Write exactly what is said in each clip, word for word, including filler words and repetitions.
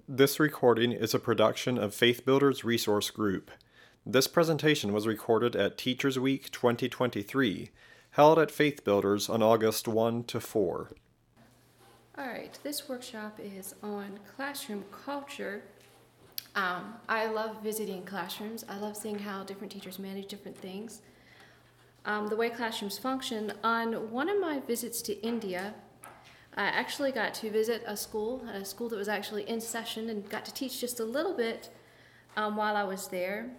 This recording is a production of Faith Builders Resource Group. This presentation was recorded at Teachers Week twenty twenty-three, held at Faith Builders on August first to fourth. All right, this workshop is on classroom culture. Um, I love visiting classrooms. I love seeing how different teachers manage different things. Um, the way classrooms function. On one of my visits to India, I actually got to visit a school, a school that was actually in session, and got to teach just a little bit um, while I was there.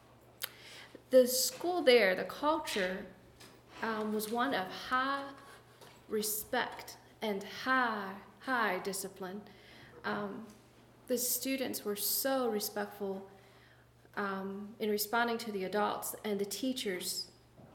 The school there, the culture, um, was one of high respect and high, high discipline. Um, the students were so respectful um, in responding to the adults, and the teachers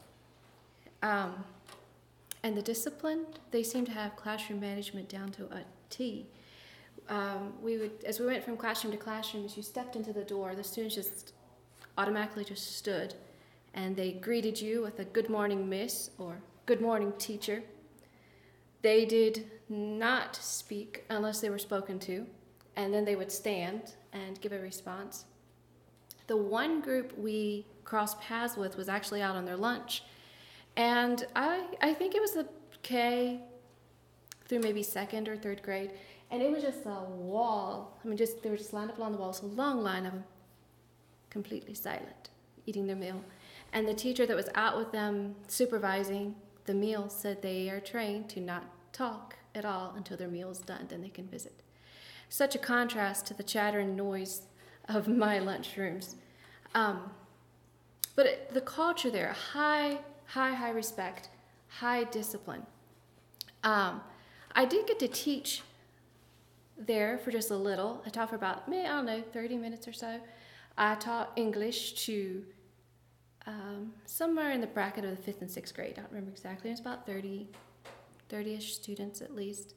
um, and the discipline, they seemed to have classroom management down to a T. Um, we would, as we went from classroom to classroom, as you stepped into the door, the students just automatically just stood, and they greeted you with a good morning, miss, or good morning, teacher. They did not speak unless they were spoken to, and then they would stand and give a response. The one group we crossed paths with was actually out on their lunch, and I, I think it was the K through maybe second or third grade, and it was just a wall. I mean, just they were just lined up along the walls, a long line of them, completely silent, eating their meal. And the teacher that was out with them supervising the meal said they are trained to not talk at all until their meal is done, then they can visit. Such a contrast to the chatter and noise of my lunchrooms. Um, but it, the culture there, high, high, high respect, high discipline. Um, I did get to teach there for just a little. I taught for about, I don't know, thirty minutes or so. I taught English to um, somewhere in the bracket of the fifth and sixth grade. I don't remember exactly. It was about thirty, thirty-ish students at least.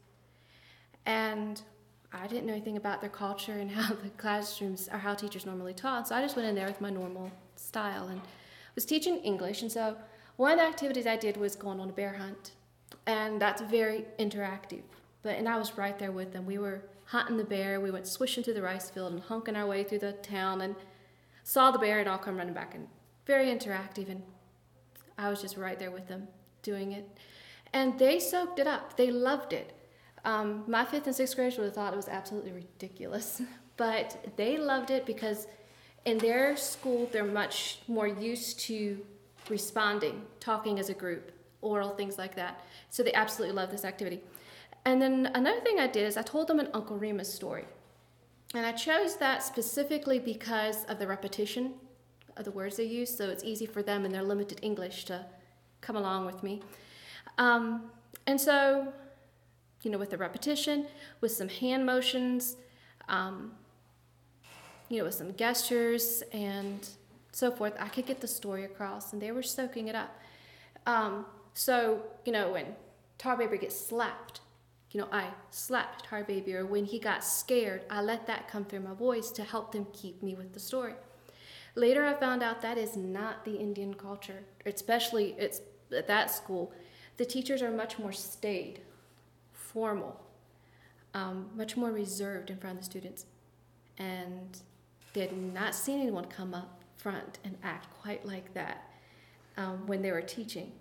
And I didn't know anything about their culture and how the classrooms or how teachers normally taught. So I just went in there with my normal style and was teaching English. And so one of the activities I did was going on a bear hunt. And that's very interactive. But and I was right there with them. We were hunting the bear. We went swishing through the rice field and honking our way through the town and saw the bear and all come running back. And very interactive. And I was just right there with them doing it. And they soaked it up. They loved it. Um, my fifth and sixth graders would have thought it was absolutely ridiculous. But they loved it because in their school, they're much more used to responding, talking as a group, oral, things like that. So they absolutely love this activity. And then another thing I did is I told them an Uncle Remus story. And I chose that specifically because of the repetition of the words they use, so it's easy for them in their limited English to come along with me. Um, and so, you know, with the repetition, with some hand motions, um, you know, with some gestures and so forth, I could get the story across, and they were soaking it up. Um, so, you know, when Tar Baby gets slapped, you know, I slapped Tar Baby, or when he got scared, I let that come through my voice to help them keep me with the story. Later, I found out that is not the Indian culture, especially it's at that school. The teachers are much more staid, formal, um, much more reserved in front of the students, and they had not seen anyone come up front and act quite like that um, when they were teaching.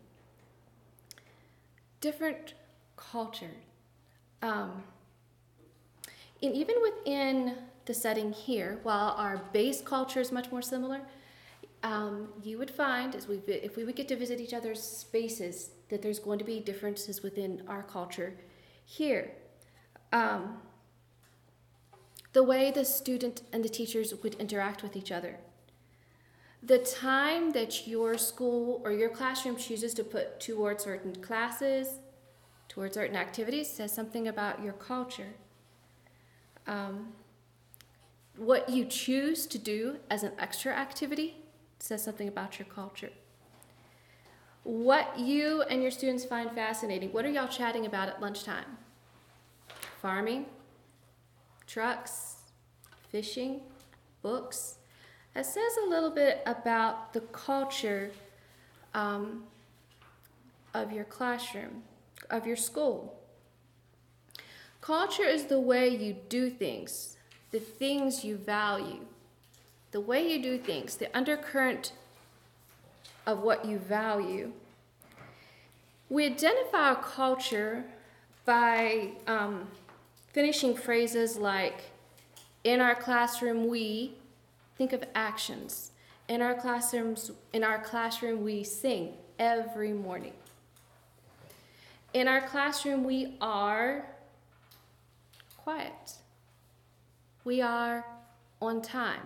Different culture. Um, and even within the setting here, while our base culture is much more similar, um, you would find, as we if we would get to visit each other's spaces, that there's going to be differences within our culture here. Um, the way the student and the teachers would interact with each other. The time that your school or your classroom chooses to put towards certain classes, towards certain activities, says something about your culture. Um, what you choose to do as an extra activity says something about your culture. What you and your students find fascinating, what are y'all chatting about at lunchtime? Farming, trucks, fishing, books. That says a little bit about the culture um, of your classroom, of your school. Culture is the way you do things, the things you value, the way you do things, the undercurrent of what you value. We identify our culture by um, finishing phrases like, in our classroom we, think of actions. In our classrooms, in our classroom we sing every morning. In our classroom we are quiet. We are on time.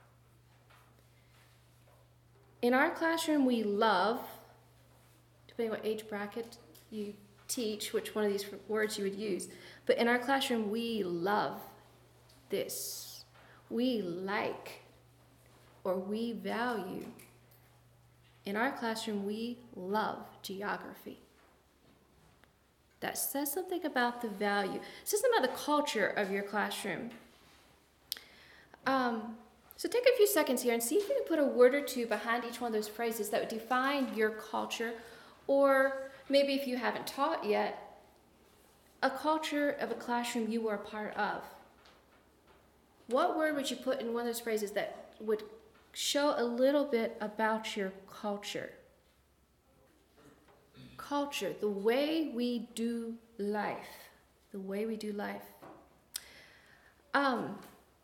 In our classroom we love, depending on what age bracket you teach, which one of these words you would use, but in our classroom we love this. We like or we value. In our classroom we love geography. That says something about the value. It says something about the culture of your classroom. Um, so take a few seconds here and see if you can put a word or two behind each one of those phrases that would define your culture, or maybe if you haven't taught yet, a culture of a classroom you were a part of. What word would you put in one of those phrases that would show a little bit about your culture? Culture, the way we do life, the way we do life. Um,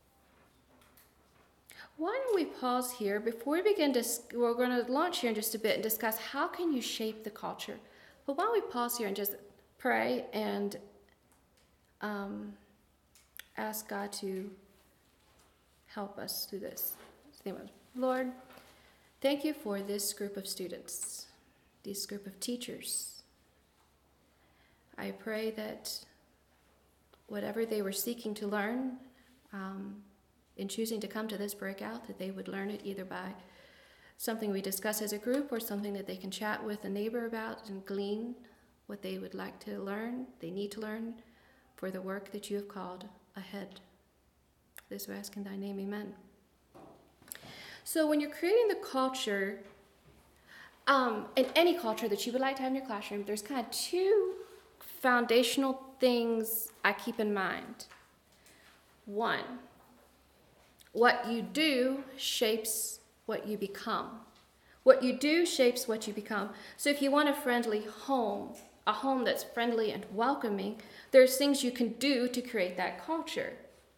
why don't we pause here before we begin to, we're going to launch here in just a bit and discuss how can you shape the culture. But why don't we pause here and just pray and um, ask God to help us through this. Lord, thank you for this group of students, this group of teachers. I pray that whatever they were seeking to learn, um, in choosing to come to this breakout, that they would learn it either by something we discuss as a group or something that they can chat with a neighbor about and glean what they would like to learn, they need to learn for the work that you have called ahead. This we ask in thy name, amen. So when you're creating the culture, um, in any culture that you would like to have in your classroom, there's kind of two foundational things I keep in mind. One, what you do shapes what you become. What you do shapes what you become. So if you want a friendly home, a home that's friendly and welcoming, there's things you can do to create that culture.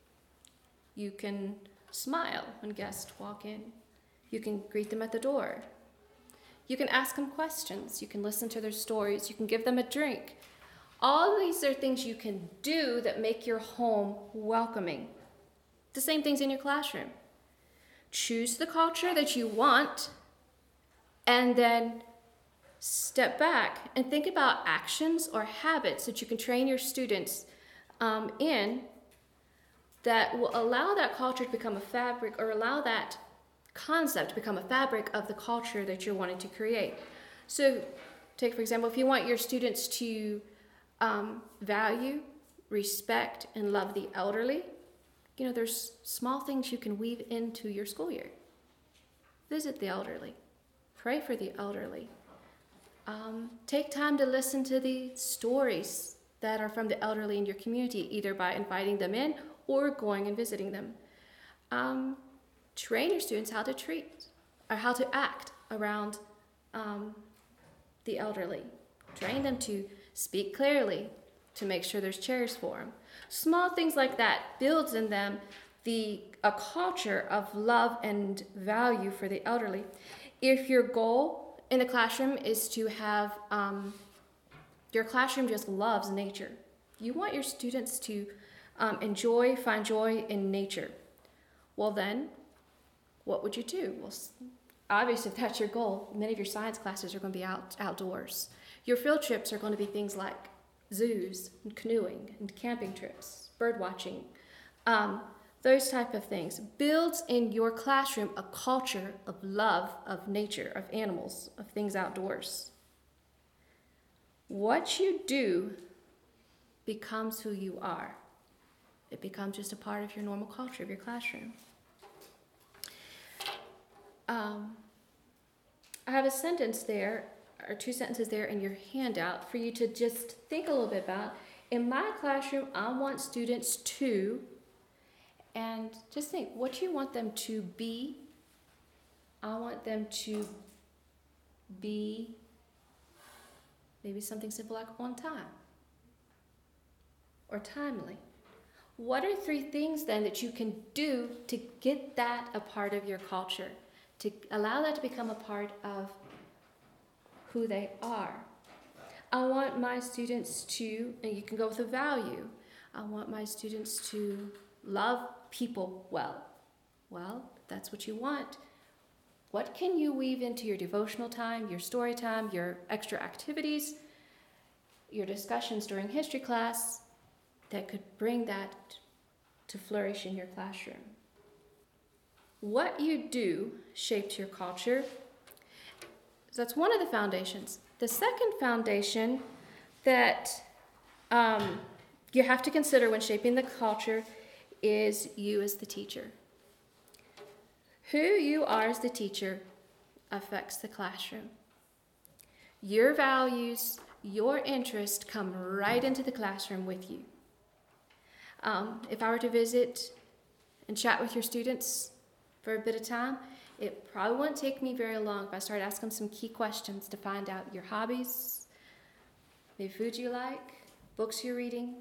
You can smile when guests walk in. You can greet them at the door. You can ask them questions. You can listen to their stories. You can give them a drink. All of these are things you can do that make your home welcoming. The same things in your classroom. Choose the culture that you want, and then step back and think about actions or habits that you can train your students um, in that will allow that culture to become a fabric, or allow that concept to become a fabric of the culture that you're wanting to create. So take, for example, if you want your students to um, value, respect, and love the elderly, you know, there's small things you can weave into your school year. Visit the elderly. Pray for the elderly. Um, take time to listen to the stories that are from the elderly in your community, either by inviting them in or going and visiting them. Um, train your students how to treat or how to act around um, the elderly. Train them to speak clearly, to make sure there's chairs for them. Small things like that builds in them the a culture of love and value for the elderly. If your goal in the classroom is to have um, your classroom just loves nature, you want your students to um, enjoy, find joy in nature. Well then, what would you do? Well, obviously, if that's your goal, many of your science classes are going to be out outdoors. Your field trips are going to be things like zoos and canoeing and camping trips, bird watching, um, those type of things. Builds in your classroom a culture of love of nature, of animals, of things outdoors. What you do becomes who you are. It becomes just a part of your normal culture of your classroom. Um, I have a sentence there, or two sentences there in your handout for you to just think a little bit about. In my classroom, I want students to, and just think, what do you want them to be? I want them to be maybe something simple like on time or timely. What are three things then that you can do to get that a part of your culture, to allow that to become a part of who they are? I want my students to, and you can go with a value, I want my students to love people well. Well, if that's what you want, what can you weave into your devotional time, your story time, your extra activities, your discussions during history class that could bring that to flourish in your classroom? What you do shapes your culture. So that's one of the foundations. The second foundation that um, you have to consider when shaping the culture is you as the teacher. Who you are as the teacher affects the classroom. Your values, your interests come right into the classroom with you. Um, if I were to visit and chat with your students for a bit of time, it probably wouldn't take me very long if I started asking them some key questions to find out your hobbies, maybe foods you like, books you're reading.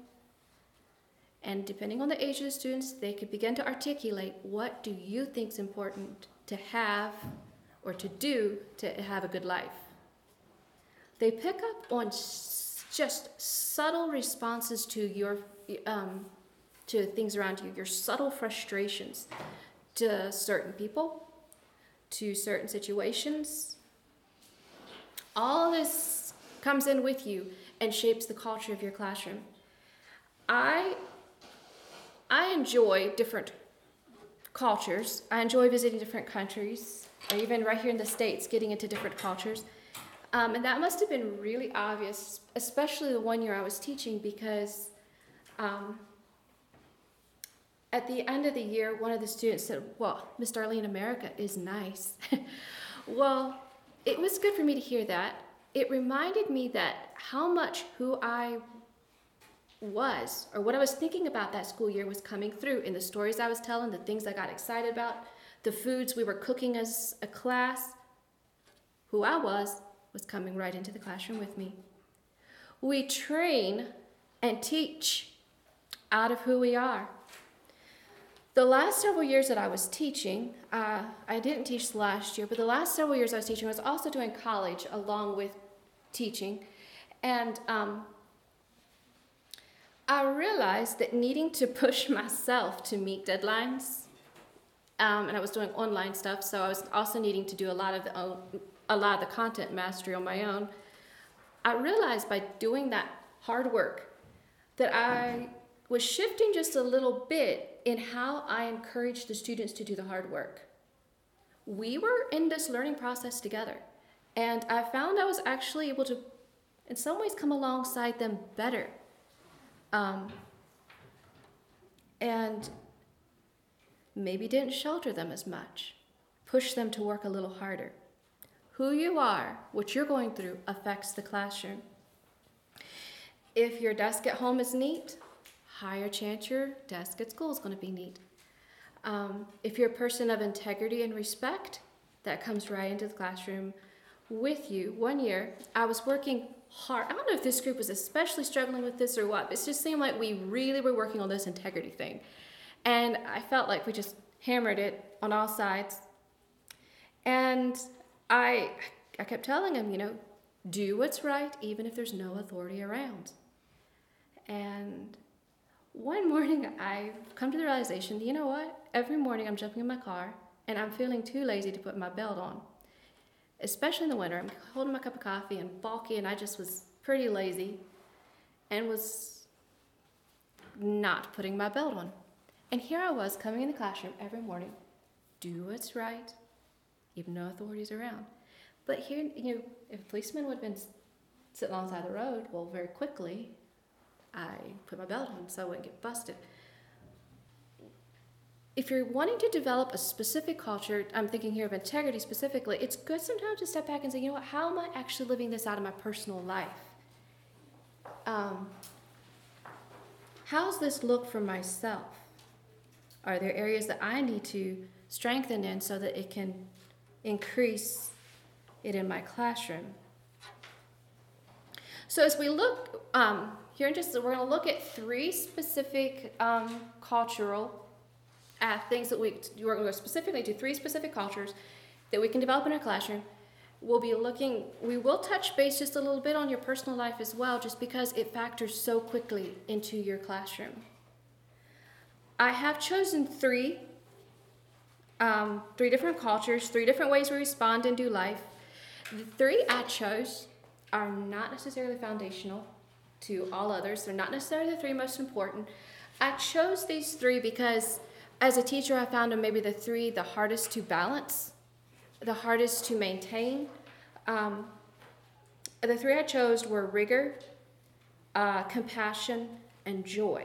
And depending on the age of the students, they could begin to articulate, what do you think is important to have or to do to have a good life? They pick up on s- just subtle responses to your um, to things around you, your subtle frustrations to certain people, to certain situations. All this comes in with you and shapes the culture of your classroom. I I enjoy different cultures. I enjoy visiting different countries, or even right here in the States, getting into different cultures. Um, and that must have been really obvious, especially the one year I was teaching, because um, at the end of the year, one of the students said, well, Miss Darlene, America is nice. Well, it was good for me to hear that. It reminded me that how much who I was, or what I was thinking about that school year, was coming through in the stories I was telling, the things I got excited about, the foods we were cooking as a class. Who I was was coming right into the classroom with me. We train and teach out of who we are. The last several years that I was teaching, uh, I didn't teach last year, but the last several years I was teaching, I was also doing college along with teaching. And um, I realized that needing to push myself to meet deadlines, um, and I was doing online stuff, so I was also needing to do a lot of the own, a lot of the content mastery on my own. I realized by doing that hard work that I was shifting just a little bit in how I encouraged the students to do the hard work. We were in this learning process together, and I found I was actually able to, in some ways, come alongside them better. Um, and maybe didn't shelter them as much, push them to work a little harder. Who you are, what you're going through, affects the classroom. If your desk at home is neat, higher chance your desk at school is going to be neat. Um, if you're a person of integrity and respect, that comes right into the classroom with you. One year, I was working hard. I don't know if this group was especially struggling with this or what, but it just seemed like we really were working on this integrity thing. And I felt like we just hammered it on all sides. And I, I kept telling him, you know, do what's right even if there's no authority around. And one morning I've come to the realization, you know what? Every morning I'm jumping in my car and I'm feeling too lazy to put my belt on. Especially in the winter, I'm holding my cup of coffee and balky, and I just was pretty lazy and was not putting my belt on. And here I was coming in the classroom every morning, do what's right, even no authorities around. But here, you know, if a policeman would have been sitting alongside the road, well, very quickly, I put my belt on so I wouldn't get busted. If you're wanting to develop a specific culture, I'm thinking here of integrity specifically, it's good sometimes to step back and say, you know what, how am I actually living this out in my personal life? Um, how's this look for myself? Are there areas that I need to strengthen in so that it can increase it in my classroom? So as we look um, here in just, we're going to look at three specific um, cultural uh, things that we, we're going to go specifically to three specific cultures that we can develop in our classroom. We'll be looking, we will touch base just a little bit on your personal life as well, just because it factors so quickly into your classroom. I have chosen three, um, three different cultures, three different ways we respond and do life. The three I chose are not necessarily foundational to all others. They're not necessarily the three most important. I chose these three because as a teacher, I found them maybe the three the hardest to balance, the hardest to maintain. Um, the three I chose were rigor, uh, compassion, and joy.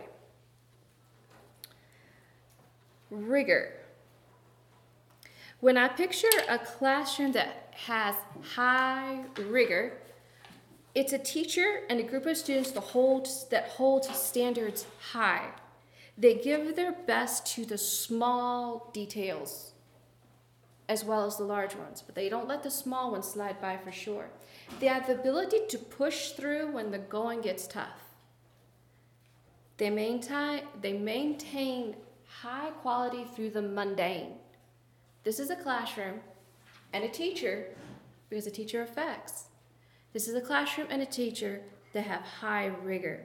Rigor. When I picture a classroom that has high rigor, it's a teacher and a group of students that hold, that hold standards high. They give their best to the small details as well as the large ones, but they don't let the small ones slide by for sure. They have the ability to push through when the going gets tough. They maintain, they maintain high quality through the mundane. This is a classroom and a teacher, because a teacher affects. This is a classroom and a teacher that have high rigor.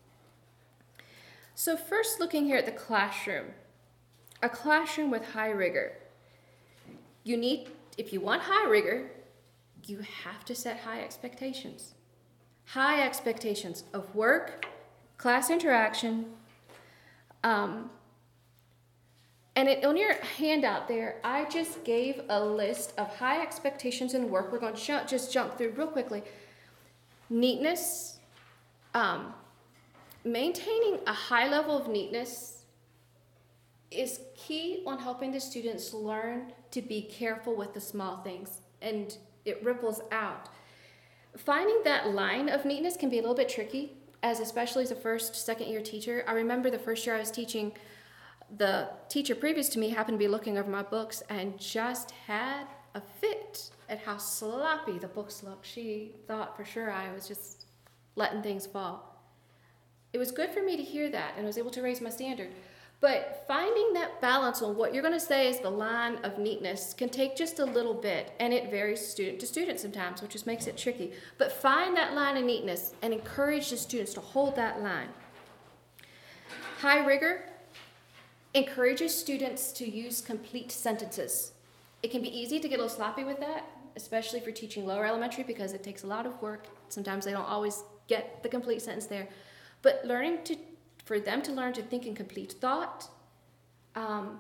So first, looking here at the classroom, a classroom with high rigor. You need, if you want high rigor, you have to set high expectations. High expectations of work, class interaction, um, and it, on your handout there, I just gave a list of high expectations in work. We're going to sh- just jump through real quickly. Neatness, um, maintaining a high level of neatness is key on helping the students learn to be careful with the small things, and it ripples out. Finding that line of neatness can be a little bit tricky, as especially as a first, second year teacher. I remember the first year I was teaching, the teacher previous to me happened to be looking over my books and just had a fit at how sloppy the books looked. She thought for sure I was just letting things fall. It was good for me to hear that, and I was able to raise my standard. But finding that balance on what you're going to say is the line of neatness can take just a little bit, and it varies student to student sometimes, which just makes it tricky. But find that line of neatness and encourage the students to hold that line. High rigor encourages students to use complete sentences. It can be easy to get a little sloppy with that, especially for teaching lower elementary, because it takes a lot of work. Sometimes they don't always get the complete sentence there. But learning to, for them to learn to think in complete thought, um,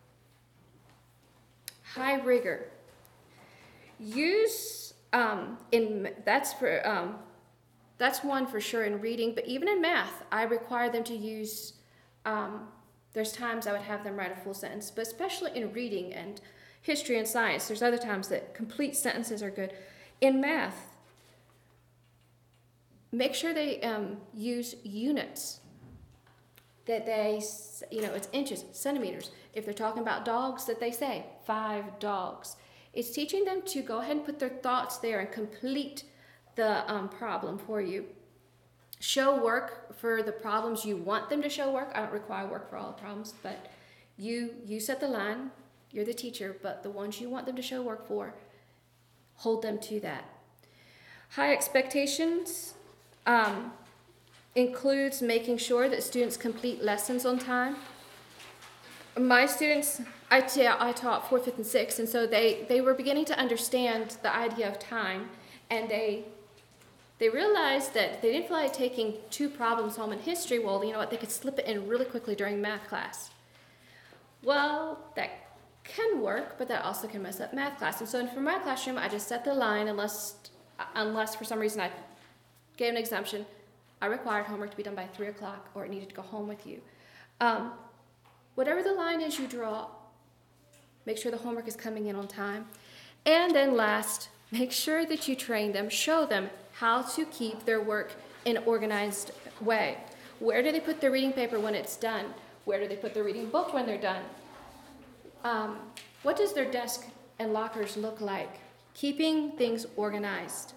high rigor. Use, um, in that's for, um, that's one for sure in reading, but even in math, I require them to use, um, there's times I would have them write a full sentence, but especially in reading and history and science, there's other times that complete sentences are good. In math, make sure they um, use units, that they, you know, it's inches, centimeters. If they're talking about dogs, that they say five dogs. It's teaching them to go ahead and put their thoughts there and complete the um, problem for you. Show work for the problems you want them to show work. I don't require work for all the problems, but you you set the line. You're the teacher, but the ones you want them to show work for, hold them to that. High expectations um, includes making sure that students complete lessons on time. My students, I, t- I taught fourth, fifth, and sixth, and so they, they were beginning to understand the idea of time, and they they realized that they didn't feel like taking two problems home in history. Well, you know what, they could slip it in really quickly during math class. Well, that can work, but that also can mess up math class. And so for my classroom, I just set the line, unless unless for some reason I gave an exemption. I required homework to be done by three o'clock, or it needed to go home with you. Um, whatever the line is you draw, make sure the homework is coming in on time. And then last, make sure that you train them, show them how to keep their work in an organized way. Where do they put their reading paper when it's done? Where do they put their reading book when they're done? Um, what does their desk and lockers look like? Keeping things organized.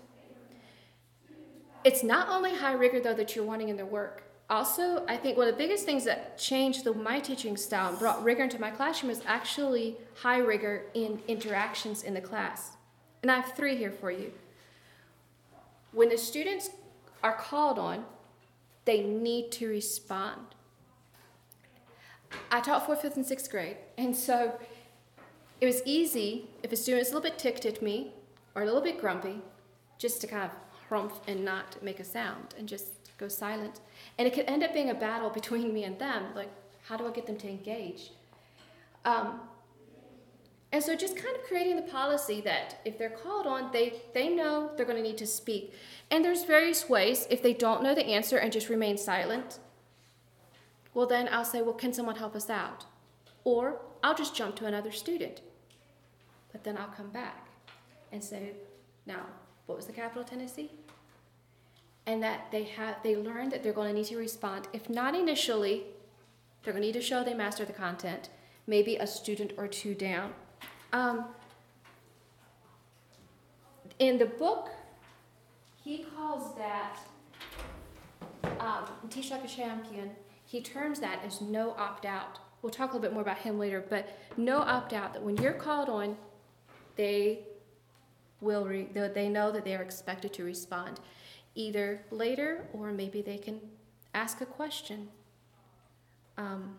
It's not only high rigor, though, that you're wanting in their work. Also, I think one of the biggest things that changed the, my teaching style and brought rigor into my classroom is actually high rigor in interactions in the class. And I have three here for you. When the students are called on, they need to respond. I taught fourth, fifth, and sixth grade, and so it was easy if a student was a little bit ticked at me or a little bit grumpy, just to kind of harumph and not make a sound and just go silent. And it could end up being a battle between me and them, like, how do I get them to engage? Um, and so just kind of creating the policy that if they're called on, they, they know they're going to need to speak. And there's various ways. If they don't know the answer and just remain silent, well, then I'll say, well, can someone help us out? Or I'll just jump to another student. But then I'll come back and say, now, what was the capital of Tennessee? And that they have, they learn that they're going to need to respond. If not initially, they're going to need to show they master the content, maybe a student or two down. Um, in the book, he calls that, um, Teach Like a Champion, he terms that as no opt-out. We'll talk a little bit more about him later, but no opt-out, that when you're called on, they will, re- they know that they are expected to respond, either later or maybe they can ask a question. Um,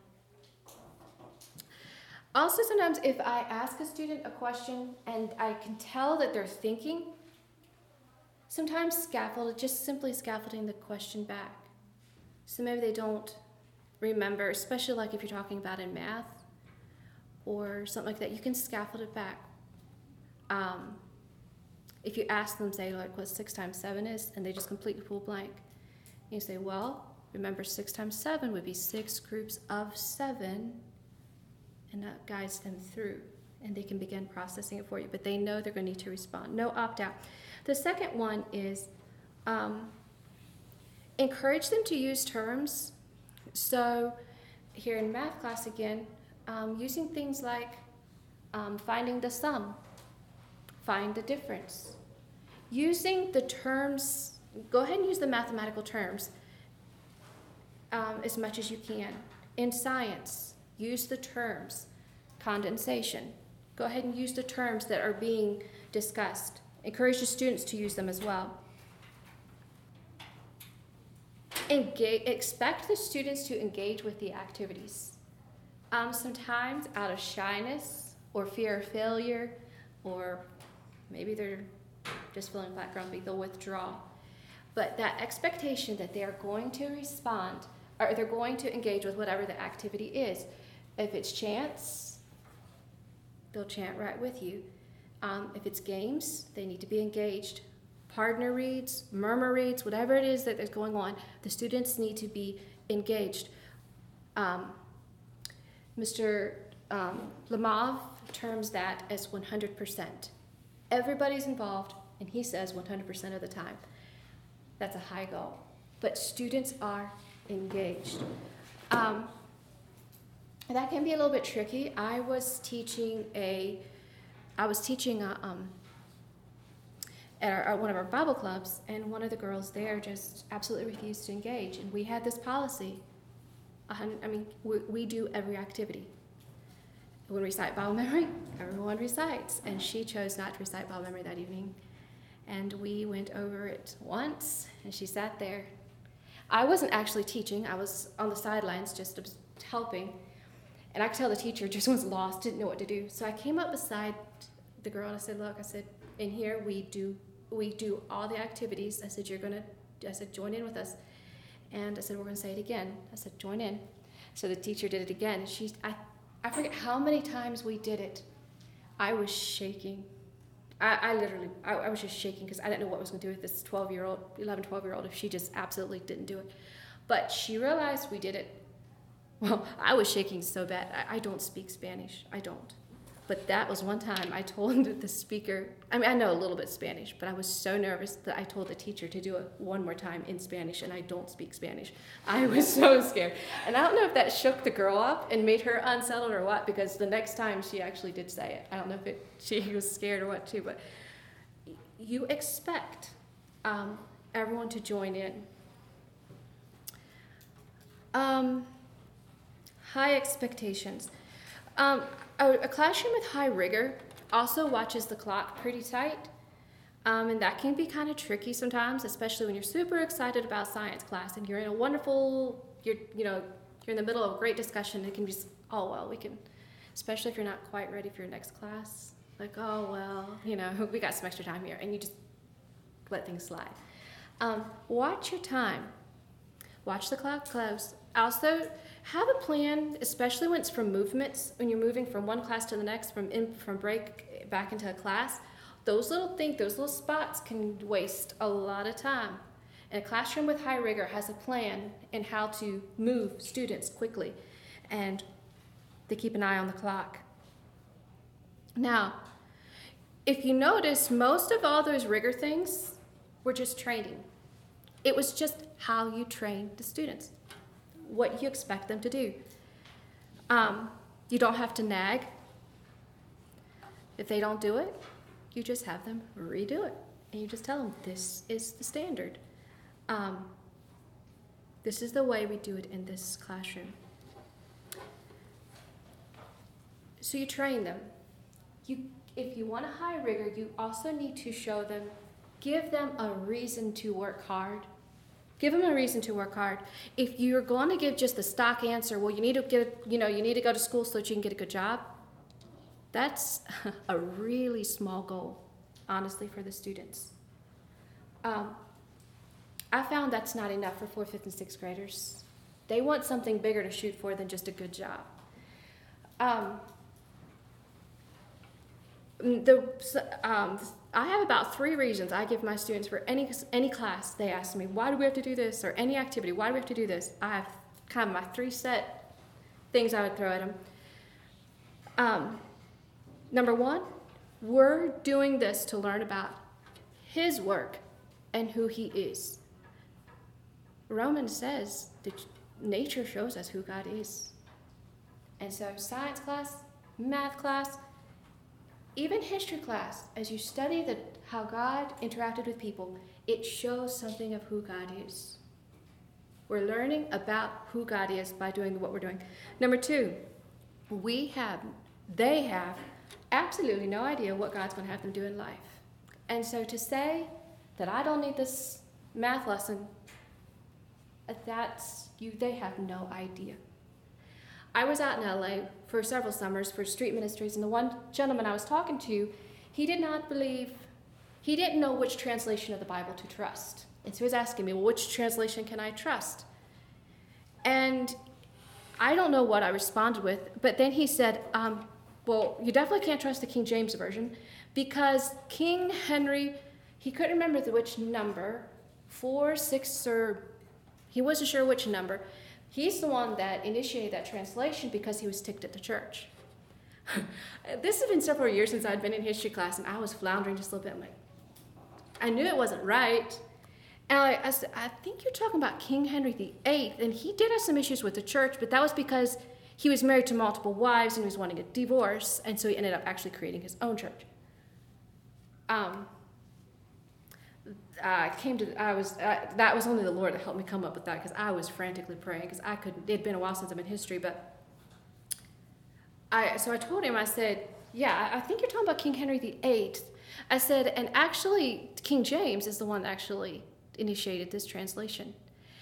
also, sometimes if I ask a student a question and I can tell that they're thinking, sometimes scaffold, just simply scaffolding the question back. So maybe they don't remember, especially like if you're talking about in math or something like that, you can scaffold it back. Um, if you ask them, say, like, what six times seven is, and they just completely pull blank, you say, well, remember six times seven would be six groups of seven, and that guides them through, and they can begin processing it for you, but they know they're going to need to respond. No opt-out. The second one is um, encourage them to use terms. So here in math class again, um, using things like um, finding the sum, find the difference. Using the terms, go ahead and use the mathematical terms um, as much as you can. In science, use the terms. Condensation, go ahead and use the terms that are being discussed. Encourage the students to use them as well. Engage, expect the students to engage with the activities. Um, sometimes out of shyness or fear of failure, or maybe they're just feeling flat grumpy, they'll withdraw. But that expectation that they are going to respond, or they're going to engage with whatever the activity is. If it's chants, they'll chant right with you. Um, if it's games, they need to be engaged. Partner reads, murmur reads, whatever it is that is going on, the students need to be engaged. Um, Mister Um, Lemov terms that as one hundred percent. Everybody's involved, and he says one hundred percent of the time. That's a high goal. But students are engaged. Um, that can be a little bit tricky. I was teaching a, I was teaching a, um, at our, our, one of our Bible clubs, and one of the girls there just absolutely refused to engage. And we had this policy. I mean, we, we do every activity. When we recite Bible memory, everyone recites. And she chose not to recite Bible memory that evening. And we went over it once, and she sat there. I wasn't actually teaching. I was on the sidelines just helping. And I could tell the teacher just was lost, didn't know what to do. So I came up beside the girl, and I said, look, I said, in here we do we do all the activities. I said, you're going to, I said, join in with us. And I said, we're going to say it again. I said, join in. So the teacher did it again. And she, I, I forget how many times we did it. I was shaking. I, I literally, I, I was just shaking because I didn't know what I was going to do with this twelve-year-old, eleven, twelve-year-old if she just absolutely didn't do it. But she realized we did it. Well, I was shaking so bad. I, I don't speak Spanish. I don't. But that was one time I told the speaker, I mean, I know a little bit Spanish, but I was so nervous that I told the teacher to do it one more time in Spanish, and I don't speak Spanish. I was so scared. And I don't know if that shook the girl up and made her unsettled or what, because the next time she actually did say it. I don't know if it, she was scared or what too, but you expect um, everyone to join in. Um, high expectations. Um, a, a classroom with high rigor also watches the clock pretty tight, um, and that can be kind of tricky sometimes, especially when you're super excited about science class and you're in a wonderful, you're you know, you're in the middle of a great discussion. It can be, oh well, we can, especially if you're not quite ready for your next class. Like, oh well, you know, we got some extra time here, and you just let things slide. Um, watch your time. Watch the clock close. Also, have a plan, especially when it's from movements, when you're moving from one class to the next, from in, from break back into a class. Those little things, those little spots can waste a lot of time. And a classroom with high rigor has a plan in how to move students quickly, and they keep an eye on the clock. Now, if you notice, most of all those rigor things were just training. It was just how you train the students, what you expect them to do. Um, you don't have to nag. If they don't do it, you just have them redo it. And you just tell them, this is the standard. Um, this is the way we do it in this classroom. So you train them. You, if you want a high rigor, you also need to show them, give them a reason to work hard. Give them a reason to work hard. If you're going to give just the stock answer, well, you need to get, you know, you need to go to school so that you can get a good job. That's a really small goal, honestly, for the students. Um, I found that's not enough for fourth, fifth, and sixth graders. They want something bigger to shoot for than just a good job. Um, the um, I have about three reasons I give my students for any any class. They ask me, why do we have to do this? Or any activity, why do we have to do this? I have kind of my three set things I would throw at them. Um, number one, we're doing this to learn about his work and who he is. Romans says that nature shows us who God is. And so science class, math class, even history class, as you study the, how God interacted with people, it shows something of who God is. We're learning about who God is by doing what we're doing. Number two, we have, they have absolutely no idea what God's going to have them do in life. And so to say that I don't need this math lesson, that's, you, they have no idea. I was out in L A for several summers for street ministries, and the one gentleman I was talking to, he did not believe, he didn't know which translation of the Bible to trust. And so he was asking me, well, which translation can I trust? And I don't know what I responded with, but then he said, um, well, you definitely can't trust the King James Version, because King Henry, he couldn't remember the which number, four, six, or he wasn't sure which number. He's the one that initiated that translation because he was ticked at the church. This has been several years since I'd been in history class, and I was floundering just a little bit. I'm like, I knew it wasn't right. And I, I said, I think you're talking about King Henry the Eighth, and he did have some issues with the church, but that was because he was married to multiple wives and he was wanting a divorce, and so he ended up actually creating his own church. Um, I came to, I was, uh, that was only the Lord that helped me come up with that, because I was frantically praying, because I couldn't, it had been a while since I've been in history, but I, so I told him, I said, yeah, I think you're talking about King Henry the Eighth. I said, and actually, King James is the one that actually initiated this translation.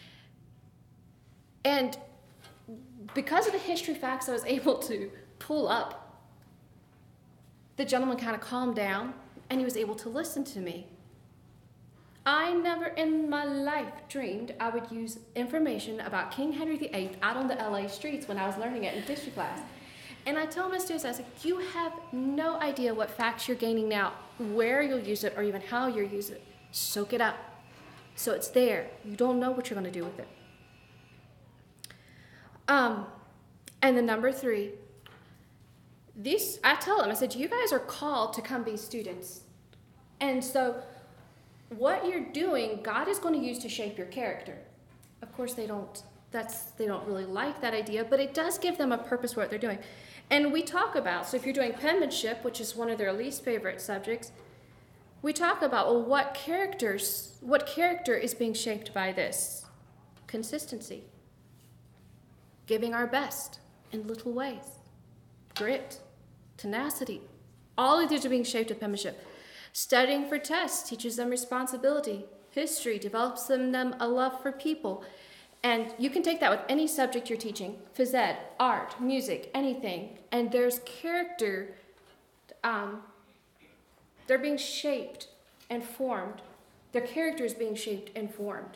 And because of the history facts I was able to pull up, the gentleman kind of calmed down, and he was able to listen to me. I never in my life dreamed I would use information about King Henry the Eighth out on the L A streets when I was learning it in history class. And I told my students, I said, you have no idea what facts you're gaining now, where you'll use it, or even how you'll use it. Soak it up. So it's there. You don't know what you're going to do with it. Um, and then number three, these, I tell them, I said, you guys are called to come be students. And so what you're doing, God is going to use to shape your character. Of course, they don't, that's, they don't really like that idea, but it does give them a purpose for what they're doing. And we talk about, so if you're doing penmanship, which is one of their least favorite subjects, we talk about, well, what characters, what character is being shaped by this? Consistency. Giving our best in little ways. Grit. Tenacity. All of these are being shaped with penmanship. Studying for tests teaches them responsibility. History develops in them a love for people. And you can take that with any subject you're teaching. Phys ed, art, music, anything. And there's character, um, they're being shaped and formed. Their character is being shaped and formed.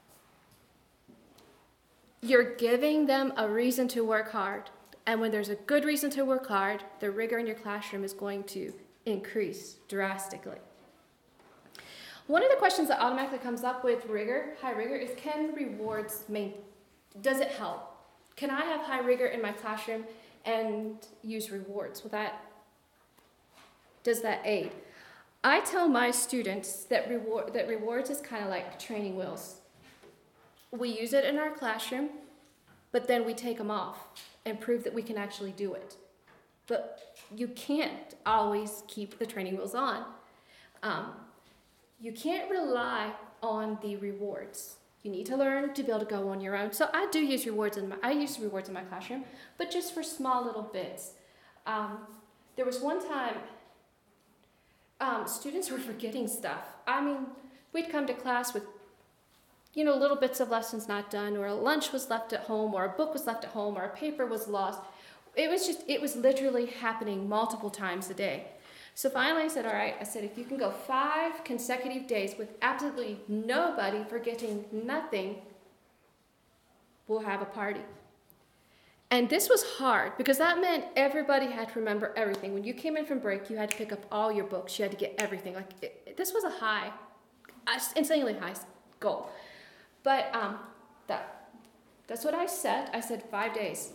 You're giving them a reason to work hard. And when there's a good reason to work hard, the rigor in your classroom is going to increase drastically. One of the questions that automatically comes up with rigor, high rigor, is can rewards main, does it help? Can I have high rigor in my classroom and use rewards? Will that, does that aid? I tell my students that reward that rewards is kind of like training wheels. We use it in our classroom, but then we take them off and prove that we can actually do it. But you can't always keep the training wheels on. Um, you can't rely on the rewards. You need to learn to be able to go on your own. So I do use rewards in my, I use rewards in my classroom, but just for small little bits. Um, there was one time, um, students were forgetting stuff. I mean, we'd come to class with, you know, little bits of lessons not done, or a lunch was left at home, or a book was left at home, or a paper was lost. It was just, it was literally happening multiple times a day. So finally I said, all right, I said, if you can go five consecutive days with absolutely nobody forgetting nothing, we'll have a party. And this was hard because that meant everybody had to remember everything. When you came in from break, you had to pick up all your books. You had to get everything. Like it, it, this was a high, insanely high goal. But um, that, that's what I said. I said five days.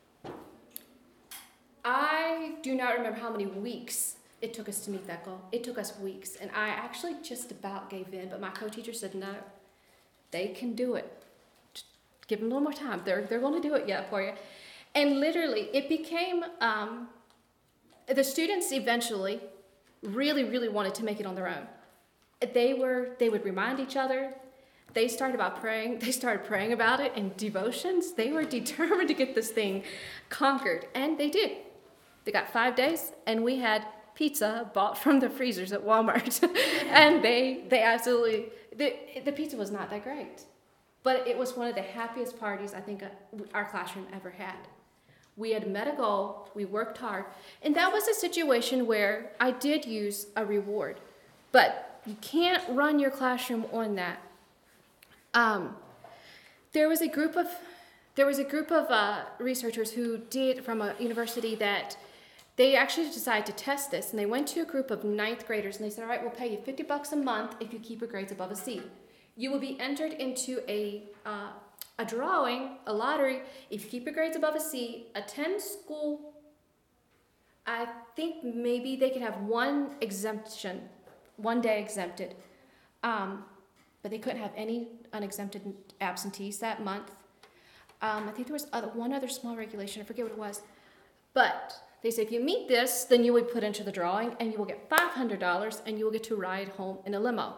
I do not remember how many weeks it took us to meet that goal. It took us weeks. And I actually just about gave in, but my co-teacher said, no, they can do it. Just give them a little more time. They're, they're going to do it yet for you. And literally, it became, um, the students eventually really, really wanted to make it on their own. They were, they would remind each other. They started about praying. They started praying about it in devotions. They were determined to get this thing conquered, and they did. They got five days, and we had pizza bought from the freezers at Walmart, and they they absolutely the the pizza was not that great, but it was one of the happiest parties I think our classroom ever had. We had met a goal. We worked hard, and that was a situation where I did use a reward, but you can't run your classroom on that. Um, there was a group of there was a group of uh, researchers who did from a university that they actually decided to test this, and they went to a group of ninth graders and they said, all right, we'll pay you fifty bucks a month if you keep your grades above a C. You will be entered into a uh, a drawing, a lottery. If you keep your grades above a C, attend school. I think maybe they could have one exemption, one day exempted. Um, but they couldn't have any unexempted absentees that month. Um, I think there was other, one other small regulation, I forget what it was. But they say if you meet this, then you will be put into the drawing and you will get five hundred dollars and you will get to ride home in a limo.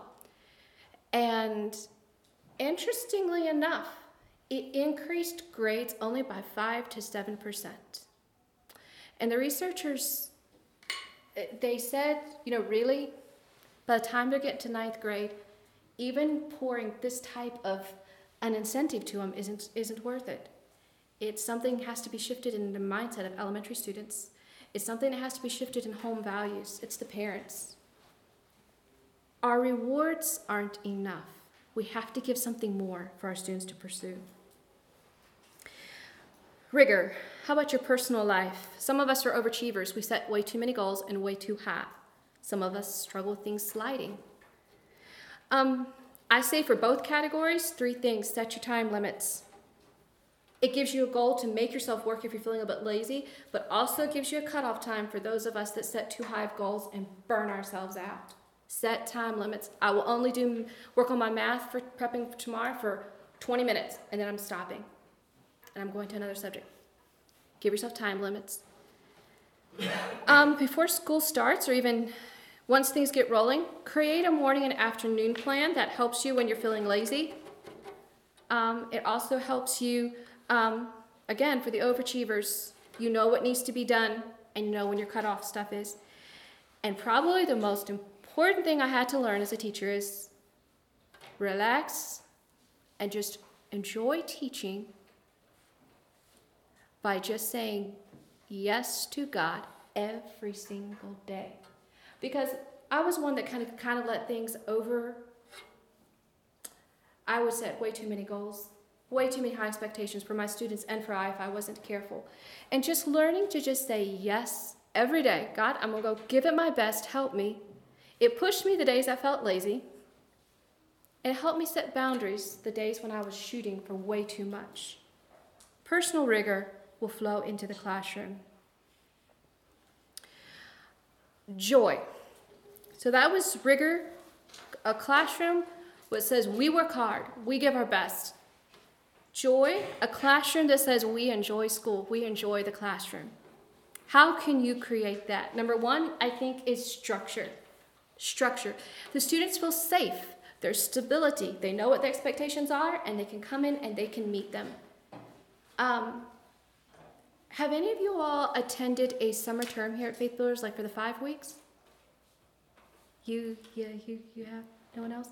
And interestingly enough, it increased grades only by five to seven percent. And the researchers, they said, you know, really, by the time they're getting to ninth grade, even pouring this type of an incentive to them isn't isn't worth it. It's something that has to be shifted in the mindset of elementary students. It's something that has to be shifted in home values. It's the parents. Our rewards aren't enough. We have to give something more for our students to pursue. Rigor. How about your personal life? Some of us are overachievers. We set way too many goals and way too high. Some of us struggle with things sliding. Um, I say for both categories, three things. Set your time limits. It gives you a goal to make yourself work if you're feeling a bit lazy, but also gives you a cutoff time for those of us that set too high of goals and burn ourselves out. Set time limits. I will only do work on my math for prepping for tomorrow for twenty minutes, and then I'm stopping. And I'm going to another subject. Give yourself time limits. Um, before school starts, or even once things get rolling, create a morning and afternoon plan that helps you when you're feeling lazy. Um, it also helps you, um, again, for the overachievers, you know what needs to be done, and you know when your cutoff stuff is. And probably the most important thing I had to learn as a teacher is relax and just enjoy teaching by just saying yes to God every single day. Because I was one that kind of kind of let things over. I would set way too many goals, way too many high expectations for my students and for I if I wasn't careful. And just learning to just say yes every day. God, I'm going to go give it my best. Help me. It pushed me the days I felt lazy. It helped me set boundaries the days when I was shooting for way too much. Personal rigor will flow into the classroom. Joy. So that was rigor, a classroom that says we work hard, we give our best. Joy, a classroom that says we enjoy school, we enjoy the classroom. How can you create that? Number one, I think, is structure. Structure. The students feel safe. There's stability. They know what the expectations are, and they can come in and they can meet them. Um, have any of you all attended a summer term here at Faith Builders, like for the five weeks? You, yeah, you, you have? No one else?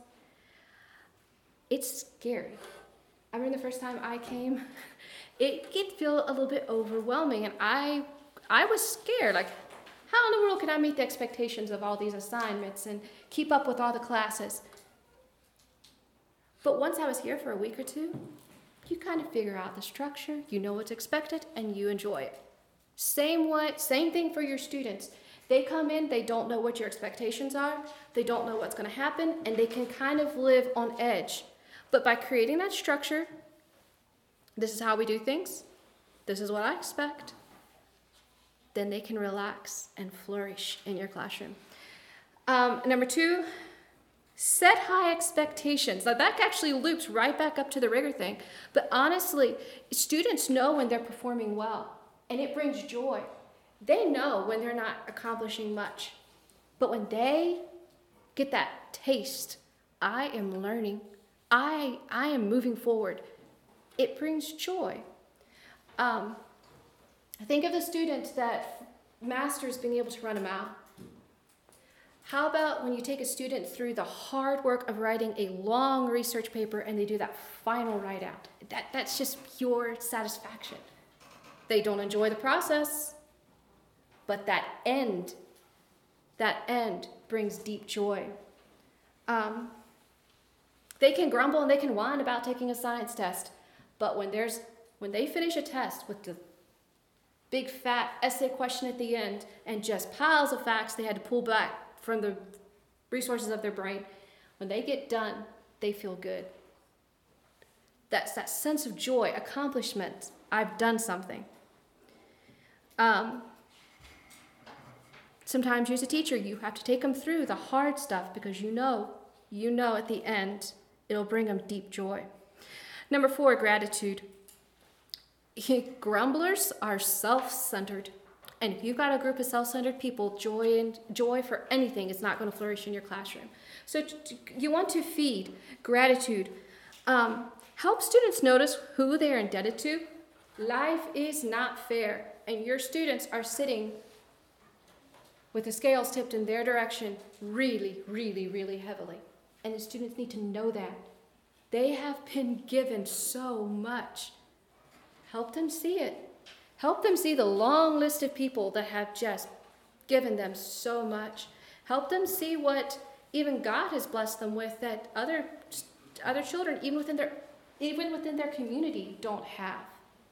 It's scary. I remember the first time I came, it could feel a little bit overwhelming, and I, I was scared. Like, how in the world can I meet the expectations of all these assignments and keep up with all the classes? But once I was here for a week or two, you kind of figure out the structure, you know what's expected, and you enjoy it. Same way, same thing for your students. They come in, they don't know what your expectations are, they don't know what's going to happen, and they can kind of live on edge. But by creating that structure, this is how we do things, this is what I expect, then they can relax and flourish in your classroom. Um, number two, set high expectations. Now that actually loops right back up to the rigor thing. But honestly, students know when they're performing well, and it brings joy. They know when they're not accomplishing much. But when they get that taste, I am learning, I, I am moving forward, it brings joy. Um, think of the student that masters being able to run a mile. How about when you take a student through the hard work of writing a long research paper and they do that final write-out? That, that's just pure satisfaction. They don't enjoy the process, but that end, that end brings deep joy. Um, they can grumble and they can whine about taking a science test, but when there's when they finish a test with the big fat essay question at the end and just piles of facts they had to pull back from the resources of their brain, when they get done, they feel good. That's that sense of joy, accomplishment. I've done something. Um, sometimes you as a teacher, you have to take them through the hard stuff because you know, you know at the end, it'll bring them deep joy. Number four, gratitude. Grumblers are self-centered. And if you've got a group of self-centered people, joy and joy for anything is not going to flourish in your classroom. So t- t- you want to feed gratitude. Um, help students notice who they are indebted to. Life is not fair, and your students are sitting with the scales tipped in their direction really, really, really heavily. And the students need to know that. They have been given so much. Help them see it. Help them see the long list of people that have just given them so much. Help them see what even God has blessed them with that other other children, even within their even within their community, don't have.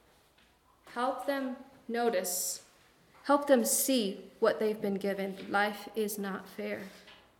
Help them notice. Help them see what they've been given. Life is not fair.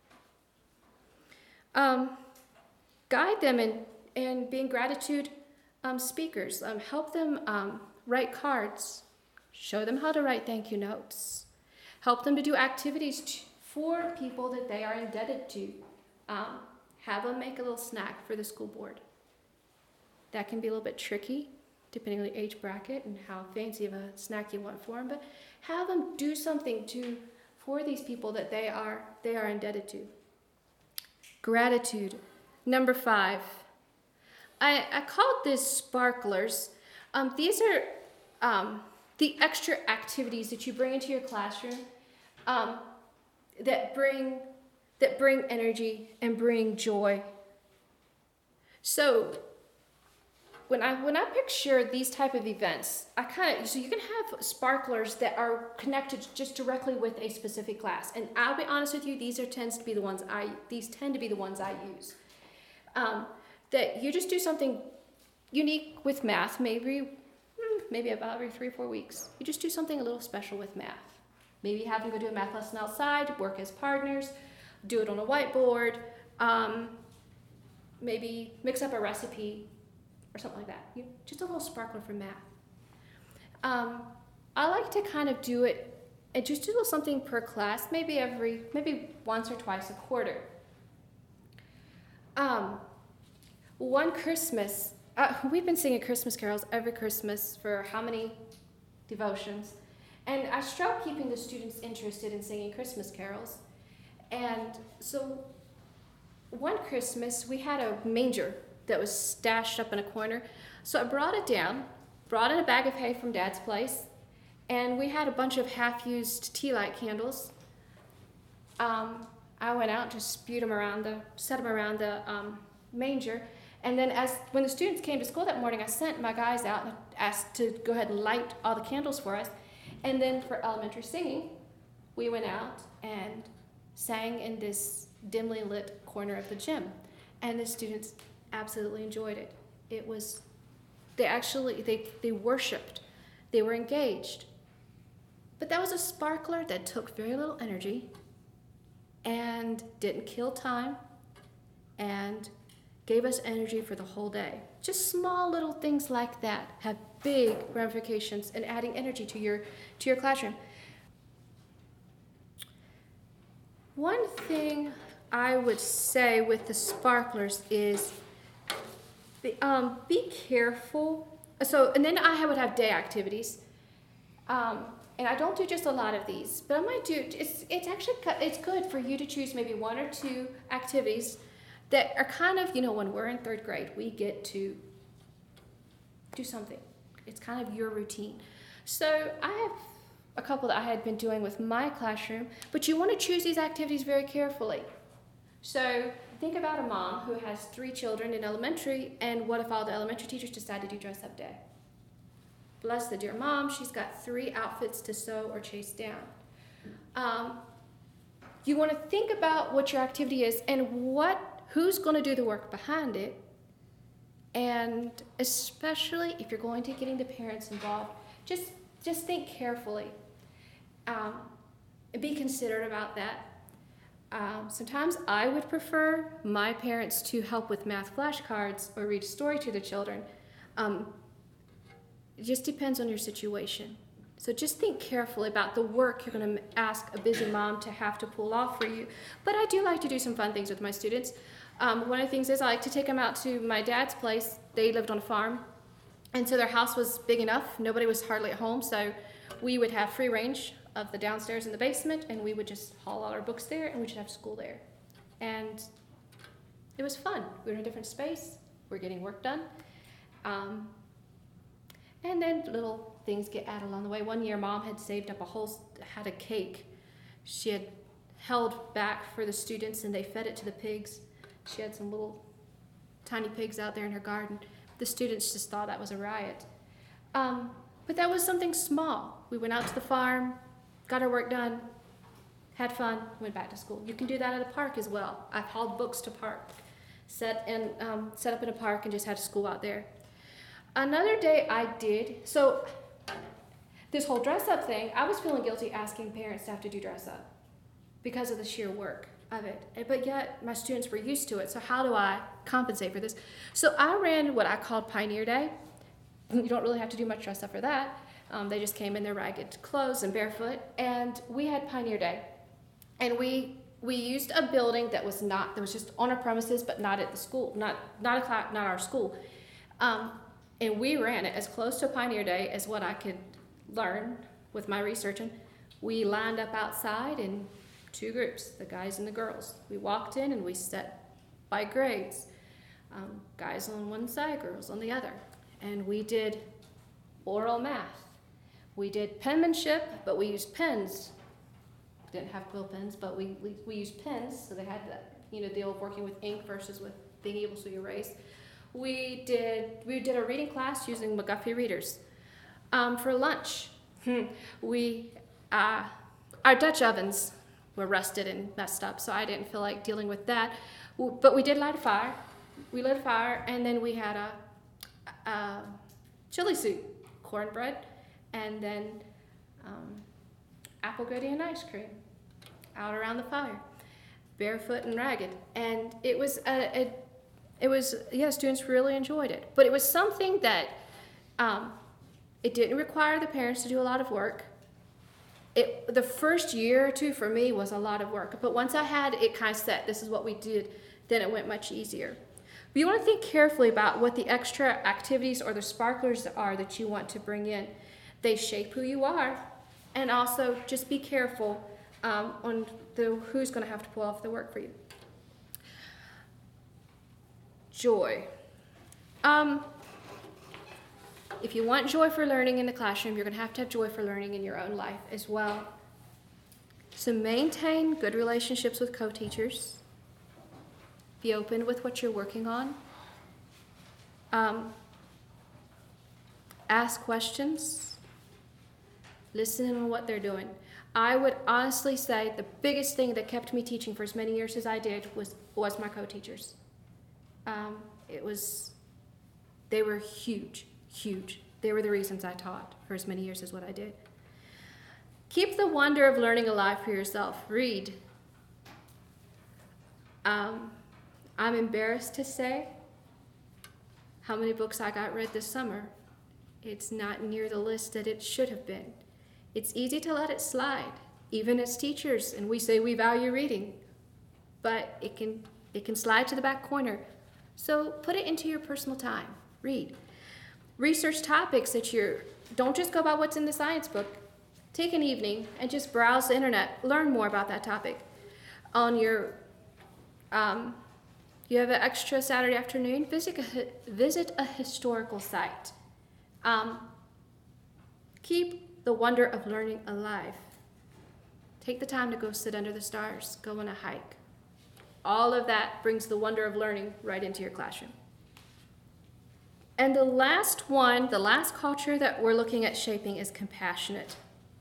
Um, guide them in, in being gratitude. Um, speakers, um, help them um, write cards, show them how to write thank you notes, help them to do activities t- for people that they are indebted to. Um, have them make a little snack for the school board. That can be a little bit tricky, depending on the age bracket and how fancy of a snack you want for them, but have them do something to for these people that they are they are indebted to. Gratitude. Number five. I, I called this sparklers. Um, these are um, the extra activities that you bring into your classroom um, that bring that bring energy and bring joy. So when I when I picture these type of events, I kind of so you can have sparklers that are connected just directly with a specific class. And I'll be honest with you, these are tends to be the ones I these tend to be the ones I use. Um, that you just do something unique with math, maybe maybe about every three or four weeks. You just do something a little special with math. Maybe have them go do a math lesson outside, work as partners, do it on a whiteboard, um, maybe mix up a recipe or something like that. You, just a little sparkler for math. Um, I like to kind of do it and just do something per class, maybe every, maybe once or twice a quarter. Um, One Christmas, uh, we've been singing Christmas carols every Christmas for how many devotions? And I struggle keeping the students interested in singing Christmas carols. And so one Christmas, we had a manger that was stashed up in a corner. So I brought it down, brought in a bag of hay from Dad's place, and we had a bunch of half-used tea light candles. Um, I went out, just spewed them around the, set them around the um, manger. And then as when the students came to school that morning, I sent my guys out and asked to go ahead and light all the candles for us. And then for elementary singing, we went out and sang in this dimly lit corner of the gym. And the students absolutely enjoyed it. It was, they actually, they, they worshiped. They were engaged. But that was a sparkler that took very little energy and didn't kill time and gave us energy for the whole day. Just small little things like that have big ramifications in adding energy to your to your classroom. One thing I would say with the sparklers is be, um, be careful. So, and then I would have day activities. Um, and I don't do just a lot of these, but I might do, it's, it's actually, it's good for you to choose maybe one or two activities that are kind of, you know, when we're in third grade, we get to do something. It's kind of your routine. So I have a couple that I had been doing with my classroom, but you want to choose these activities very carefully. So think about a mom who has three children in elementary, and what if all the elementary teachers decide to do dress-up day? Bless the dear mom, she's got three outfits to sew or chase down. Um, you want to think about what your activity is and what who's going to do the work behind it, and especially if you're going to getting the parents involved, just just think carefully. Um, be considerate about that. Um, sometimes I would prefer my parents to help with math flashcards or read a story to the children. Um, it just depends on your situation. So just think carefully about the work you're going to ask a busy mom to have to pull off for you. But I do like to do some fun things with my students. Um, one of the things is I like to take them out to my dad's place. They lived on a farm, and so their house was big enough. Nobody was hardly at home, so we would have free range of the downstairs and the basement, and we would just haul all our books there, and we should have school there. And it was fun. We were in a different space. We were getting work done. Um, and then little things get added along the way. One year, Mom had saved up a whole, had a cake. She had held back for the students, and they fed it to the pigs. She had some little tiny pigs out there in her garden. The students just thought that was a riot. Um, but that was something small. We went out to the farm, got our work done, had fun, went back to school. You can do that at a park as well. I've hauled books to park, set, and, um, set up in a park and just had school out there. Another day I did, so this whole dress up thing, I was feeling guilty asking parents to have to do dress up because of the sheer work. of it, but yet my students were used to it. So how do I compensate for this? So I ran what I called Pioneer Day. You don't really have to do much dress up for that. Um, they just came in their ragged clothes and barefoot, and we had Pioneer Day. And we we used a building that was not, that was just on our premises, but not at the school, not not a class, not our school. Um, and we ran it as close to Pioneer Day as what I could learn with my researching. We lined up outside in two groups, the guys and the girls. We walked in and we set by grades, um, guys on one side, girls on the other. And we did oral math. We did penmanship, but we used pens. Didn't have quill pens, but we, we, we used pens, so they had that, you know, deal of working with ink versus with being able to erase. We did we did a reading class using McGuffey readers. Um, for lunch, we uh, our Dutch ovens were rusted and messed up, so I didn't feel like dealing with that. But we did light a fire. We lit a fire, and then we had a, a chili soup, cornbread, and then um, apple gritty and ice cream out around the fire, barefoot and ragged. And it was a, a it was yeah, students really enjoyed it. But it was something that um, it didn't require the parents to do a lot of work. It, the first year or two for me was a lot of work, but once I had it kind of set, this is what we did, then it went much easier. But you want to think carefully about what the extra activities or the sparklers are that you want to bring in. They shape who you are, and also just be careful um, on the who's going to have to pull off the work for you. Joy. Um, If you want joy for learning in the classroom, you're going to have to have joy for learning in your own life as well. So maintain good relationships with co-teachers. Be open with what you're working on. Um, ask questions. Listen to what they're doing. I would honestly say the biggest thing that kept me teaching for as many years as I did was, was my co-teachers. Um, it was, they were huge. Huge. They were the reasons I taught for as many years as what I did. Keep the wonder of learning alive for yourself. Read. Um, I'm embarrassed to say how many books I got read this summer. It's not near the list that it should have been. It's easy to let it slide, even as teachers, and we say we value reading, but it can it can slide to the back corner. So put it into your personal time. Read. Research topics that you're, don't just go by what's in the science book. Take an evening and just browse the internet. Learn more about that topic. On your, um, you have an extra Saturday afternoon, visit a, visit a historical site. Um, keep the wonder of learning alive. Take the time to go sit under the stars, go on a hike. All of that brings the wonder of learning right into your classroom. And the last one, the last culture that we're looking at shaping is compassionate.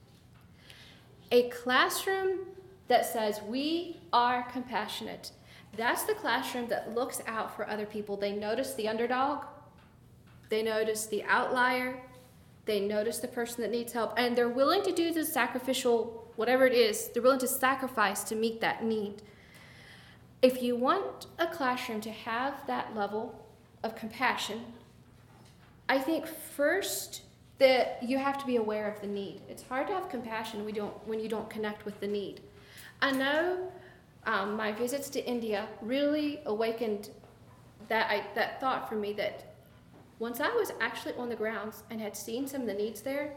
A classroom that says we are compassionate. That's the classroom that looks out for other people. They notice the underdog. They notice the outlier. They notice the person that needs help. And they're willing to do the sacrificial, whatever it is, they're willing to sacrifice to meet that need. If you want a classroom to have that level of compassion, I think first that you have to be aware of the need. It's hard to have compassion when, we don't, when you don't connect with the need. I know um, my visits to India really awakened that, I, that thought for me that once I was actually on the grounds and had seen some of the needs there,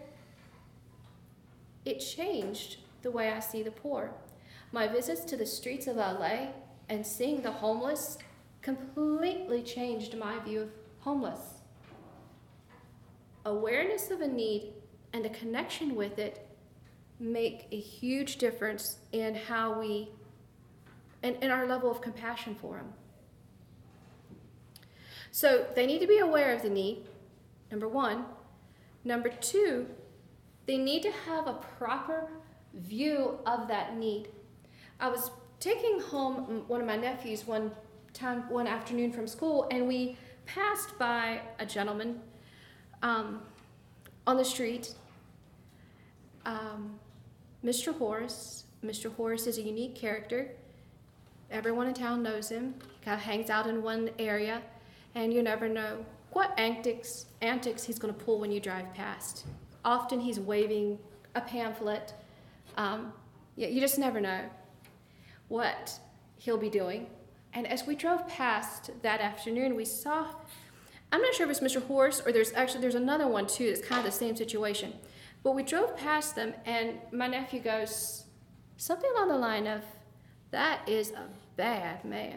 it changed the way I see the poor. My visits to the streets of L A and seeing the homeless completely changed my view of homeless. Awareness of a need and a connection with it make a huge difference in how we, and in our level of compassion for them. So they need to be aware of the need, number one. Number two, they need to have a proper view of that need. I was taking home one of my nephews one time, one afternoon from school, and we passed by a gentleman Um, on the street, um, Mister Horace. Mister Horace is a unique character. Everyone in town knows him. He kind of hangs out in one area, and you never know what antics antics he's going to pull when you drive past. Often he's waving a pamphlet. Um, you, you just never know what he'll be doing. And as we drove past that afternoon, we saw, I'm not sure if it's Mister Horse or there's actually, there's another one too that's kind of the same situation. But we drove past them, and my nephew goes, something along the line of, that is a bad man.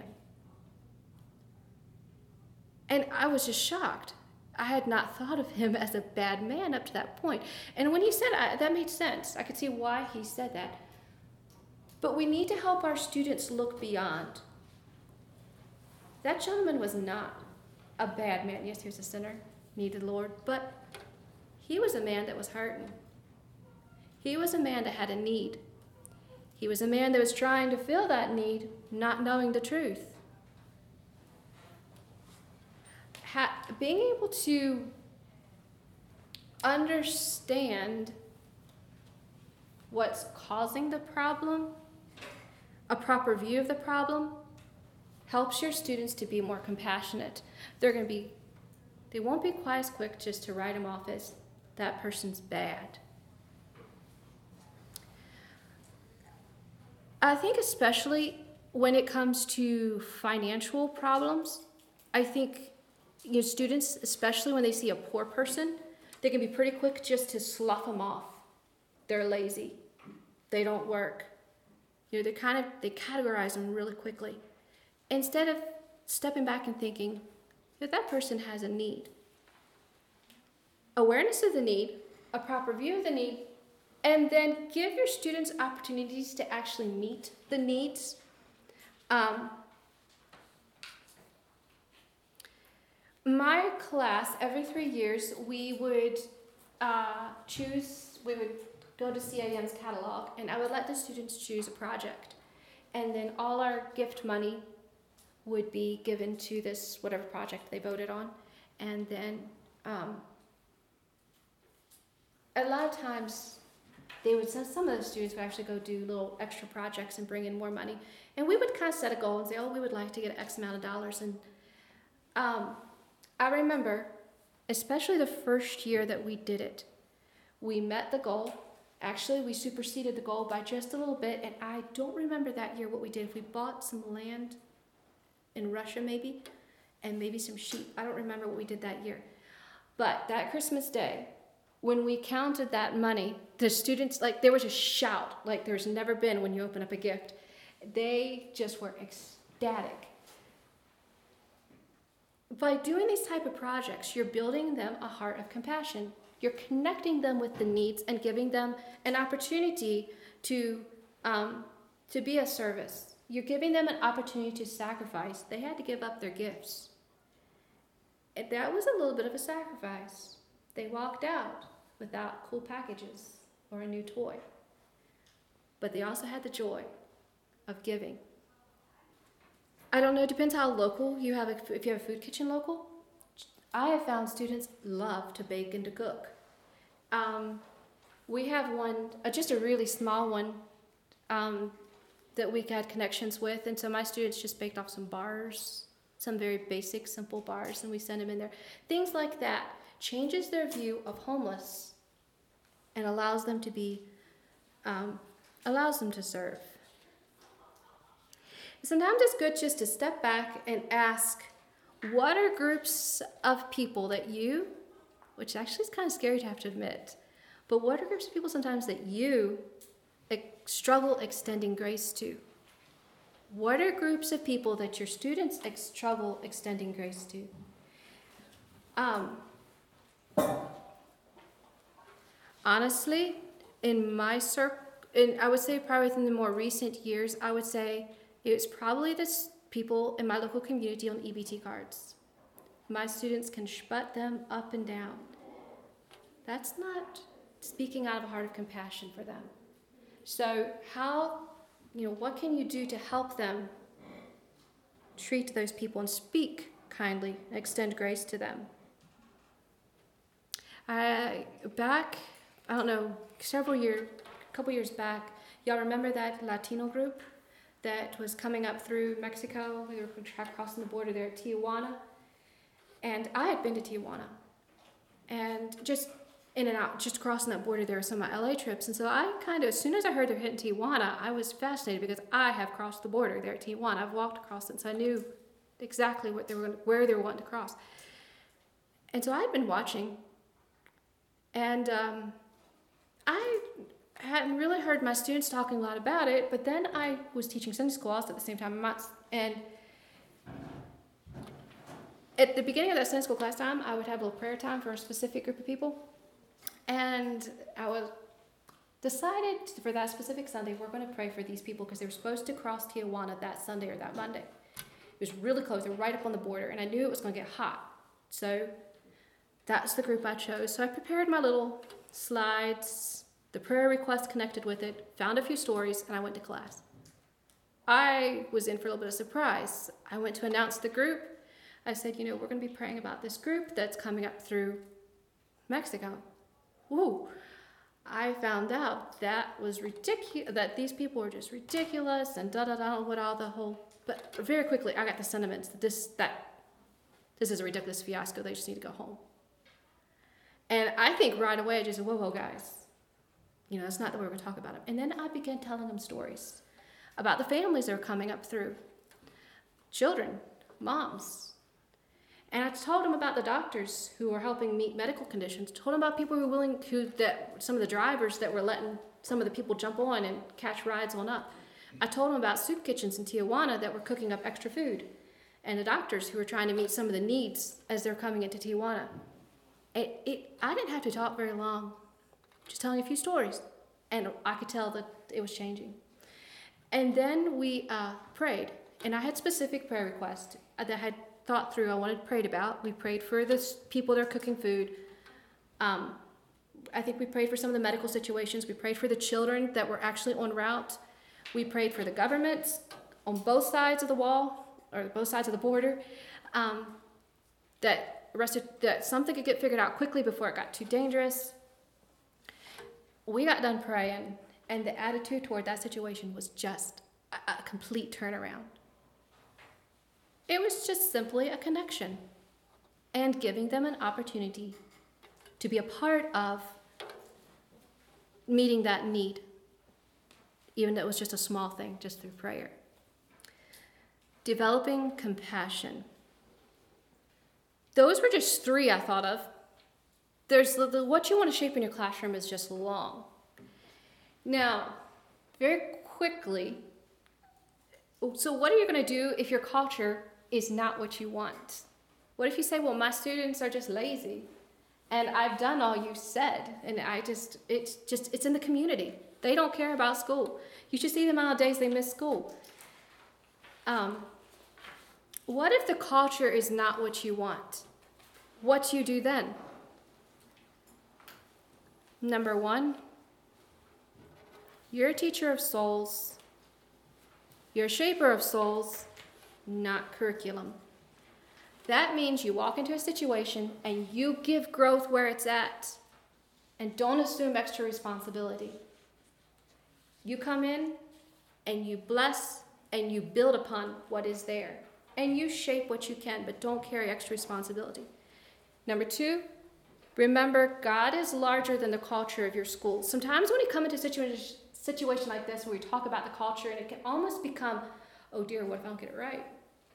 And I was just shocked. I had not thought of him as a bad man up to that point. And when he said it, that made sense. I could see why he said that. But we need to help our students look beyond. That gentleman was not a bad man. Yes, he was a sinner, needed the Lord, but he was a man that was hurting. He was a man that had a need. He was a man that was trying to fill that need, not knowing the truth. Ha- being able to understand what's causing the problem, a proper view of the problem, helps your students to be more compassionate. They're going to be, they won't be quite as quick just to write them off as that person's bad. I think especially when it comes to financial problems, I think you know, students, especially when they see a poor person, they can be pretty quick just to slough them off. They're lazy. They don't work. You know, they kind of, they categorize them really quickly. Instead of stepping back and thinking, that that person has a need. Awareness of the need, a proper view of the need, and then give your students opportunities to actually meet the needs. Um, my class, every three years, we would uh, choose, we would go to C A M's catalog, and I would let the students choose a project. And then all our gift money would be given to this, whatever project they voted on. And then um, a lot of times, they would, some of the students would actually go do little extra projects and bring in more money. And we would kind of set a goal and say, oh, we would like to get X amount of dollars. And um, I remember, especially the first year that we did it, we met the goal. Actually, we superseded the goal by just a little bit. And I don't remember that year what we did. We bought some land in Russia maybe, and maybe some sheep. I don't remember what we did that year. But that Christmas Day, when we counted that money, the students, like, there was a shout like there's never been when you open up a gift. They just were ecstatic. By doing these type of projects, you're building them a heart of compassion. You're connecting them with the needs and giving them an opportunity to, um, to be a service. You're giving them an opportunity to sacrifice. They had to give up their gifts. And that was a little bit of a sacrifice. They walked out without cool packages or a new toy. But they also had the joy of giving. I don't know, it depends how local you have, a, if you have a food kitchen local. I have found students love to bake and to cook. Um, we have one, uh, just a really small one, um, that we had connections with, and so my students just baked off some bars, some very basic, simple bars, and we sent them in there. Things like that changes their view of homeless and allows them to be, um, allows them to serve. Sometimes it's good just to step back and ask, what are groups of people that you, which actually is kind of scary to have to admit, but what are groups of people sometimes that you struggle extending grace to? What are groups of people that your students ex- struggle extending grace to? Um, honestly, in my circle, in, I would say probably within the more recent years, I would say it's probably the people in my local community on E B T cards. My students can shut them up and down. That's not speaking out of a heart of compassion for them. So how, you know, what can you do to help them treat those people and speak kindly, extend grace to them? I, back, I don't know, several years, a couple years back, y'all remember that Latino group that was coming up through Mexico. We were crossing the border there at Tijuana. And I had been to Tijuana. And just in and out, just crossing that border there were some of my L A trips. And so I kind of, as soon as I heard they were hitting Tijuana, I was fascinated because I have crossed the border there at Tijuana. I've walked across it, so I knew exactly what they were going to, where they were wanting to cross. And so I'd been watching. And um, I hadn't really heard my students talking a lot about it, but then I was teaching Sunday school also at the same time. And at the beginning of that Sunday school class time, I would have a little prayer time for a specific group of people. And I was decided for that specific Sunday, we're going to pray for these people because they were supposed to cross Tijuana that Sunday or that Monday. It was really close. They were right up on the border, and I knew it was going to get hot. So that's the group I chose. So I prepared my little slides, the prayer request connected with it, found a few stories, and I went to class. I was in for a little bit of surprise. I went to announce the group. I said, you know, we're going to be praying about this group that's coming up through Mexico. Whoa. I found out that was ridiculous, that these people were just ridiculous and da-da-da, what all the whole, but very quickly I got the sentiments that this, that this is a ridiculous fiasco, they just need to go home. And I think right away I just said, whoa, whoa, guys, you know, that's not the way we're going to talk about it. And then I began telling them stories about the families that were coming up through, children, moms. And I told them about the doctors who were helping meet medical conditions. Told them about people who were willing, who that some of the drivers that were letting some of the people jump on and catch rides on up. I told them about soup kitchens in Tijuana that were cooking up extra food, and the doctors who were trying to meet some of the needs as they're coming into Tijuana. It, it, I didn't have to talk very long, just telling a few stories, and I could tell that it was changing. And then we uh, prayed, and I had specific prayer requests that I had thought through, I wanted prayed about. We prayed for the people that are cooking food. Um, I think we prayed for some of the medical situations. We prayed for the children that were actually en route. We prayed for the governments on both sides of the wall, or both sides of the border, um, that, arrested, that something could get figured out quickly before it got too dangerous. We got done praying, and the attitude toward that situation was just a, a complete turnaround. It was just simply a connection and giving them an opportunity to be a part of meeting that need, even though it was just a small thing, just through prayer. Developing compassion. Those were just three I thought of. There's the, the what you want to shape in your classroom is just long. Now, very quickly, so what are you going to do if your culture is not what you want? What if you say, well, my students are just lazy and I've done all you said, and I just, it's just, it's in the community. They don't care about school. You should see the amount of days they miss school. Um, what if the culture is not what you want? What do you do then? Number one, you're a teacher of souls. You're a shaper of souls, not curriculum. That means you walk into a situation and you give growth where it's at and don't assume extra responsibility. You come in and you bless and you build upon what is there and you shape what you can, but don't carry extra responsibility. Number two, remember God is larger than the culture of your school. Sometimes when you come into a situation, situation like this where we talk about the culture and it can almost become, oh dear, what if I don't get it right?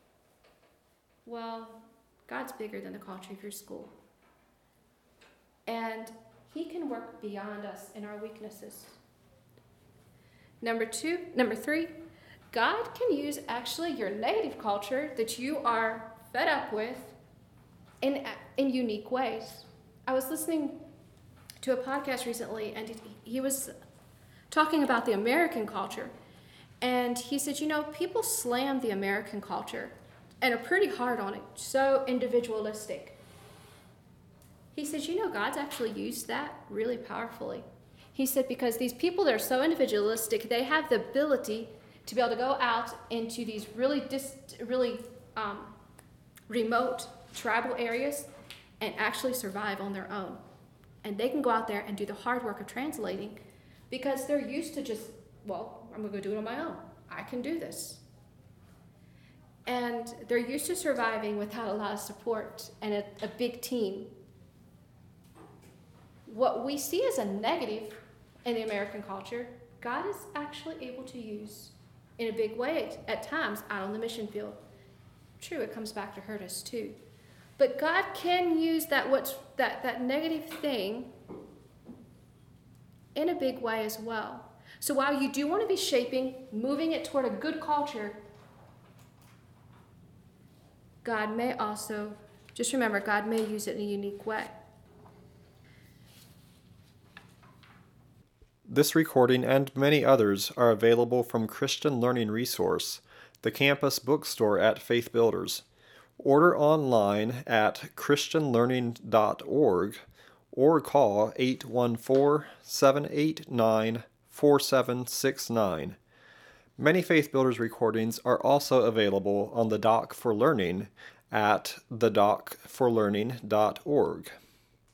Well, God's bigger than the culture of your school. And he can work beyond us in our weaknesses. Number two, number three, God can use actually your native culture that you are fed up with in, in unique ways. I was listening to a podcast recently, and he was talking about the American culture. And he said, you know, people slam the American culture and are pretty hard on it, so individualistic. He says, you know, God's actually used that really powerfully. He said, because these people that are so individualistic, they have the ability to be able to go out into these really, dis- really um, remote tribal areas and actually survive on their own. And they can go out there and do the hard work of translating because they're used to just, well, I'm going to go do it on my own. I can do this. And they're used to surviving without a lot of support and a, a big team. What we see as a negative in the American culture, God is actually able to use in a big way at times out on the mission field. True, it comes back to hurt us too. But God can use that what's that, that negative thing in a big way as well. So while you do want to be shaping, moving it toward a good culture, God may also, just remember, God may use it in a unique way. This recording and many others are available from Christian Learning Resource, the campus bookstore at Faith Builders. Order online at christian learning dot org or call eight one four, seven eight nine, four seven six nine. Many Faith Builders recordings are also available on the Dock for Learning at the dock for learning dot org.